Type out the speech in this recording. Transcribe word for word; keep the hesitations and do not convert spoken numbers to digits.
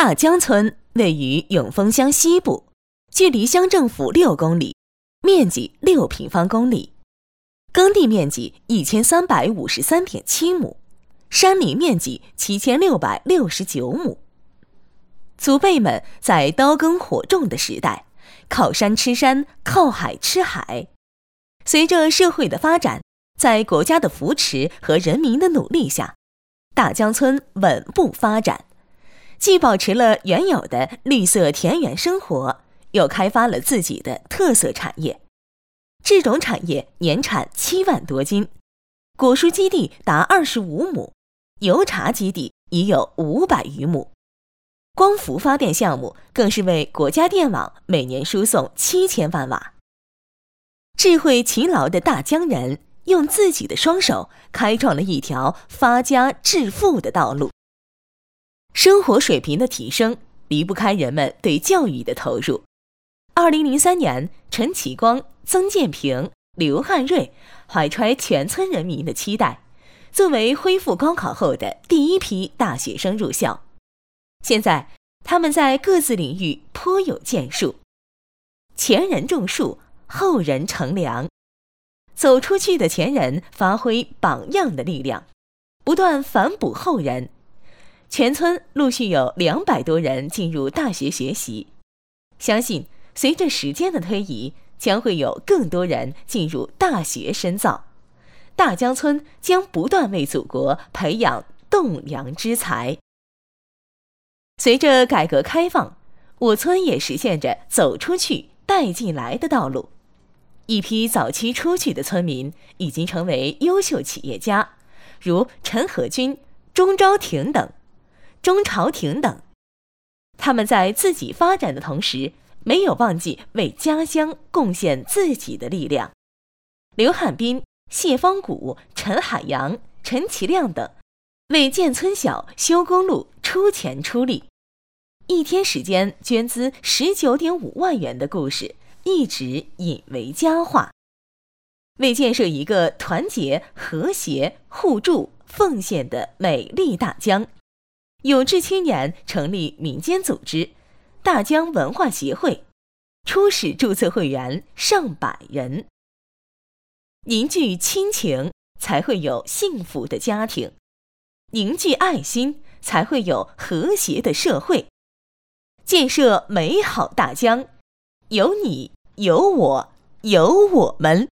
大江村位于永丰乡西部，距离乡政府六公里，面积六平方公里，耕地面积一千三百五十三点七亩，山林面积七千六百六十九亩。祖辈们在刀耕火种的时代，靠山吃山，靠海吃海。随着社会的发展，在国家的扶持和人民的努力下，大江村稳步发展，既保持了原有的绿色田园生活，又开发了自己的特色产业。制种产业年产七万多斤，果蔬基地达二十五亩，油茶基地已有五百余亩。光伏发电项目更是为国家电网每年输送七千万瓦。智慧勤劳的大江人用自己的双手开创了一条发家致富的道路。生活水平的提升离不开人们对教育的投入。二零零三年，陈其光、曾建平、刘汉瑞怀揣全村人民的期待，作为恢复高考后的第一批大学生入校。现在，他们在各自领域颇有建树。前人种树，后人乘凉。走出去的前人发挥榜样的力量，不断反哺后人。全村陆续有两百多人进入大学学习。相信随着时间的推移，将会有更多人进入大学深造。大江村将不断为祖国培养栋梁之才。随着改革开放，我村也实现着走出去带进来的道路。一批早期出去的村民已经成为优秀企业家，如陈和军、钟昭廷等、钟朝廷等。他们在自己发展的同时，没有忘记为家乡贡献自己的力量。刘汉斌、谢方谷、陈海洋、陈其亮等为建村小修公路出钱出力，一天时间捐资十九点五万元的故事一直引为佳话。为建设一个团结、和谐、互助、奉献的美丽大江，有志青年成立民间组织大江文化协会，初始注册会员上百人。凝聚亲情，才会有幸福的家庭；凝聚爱心，才会有和谐的社会。建设美好大江，有你，有我，有我们。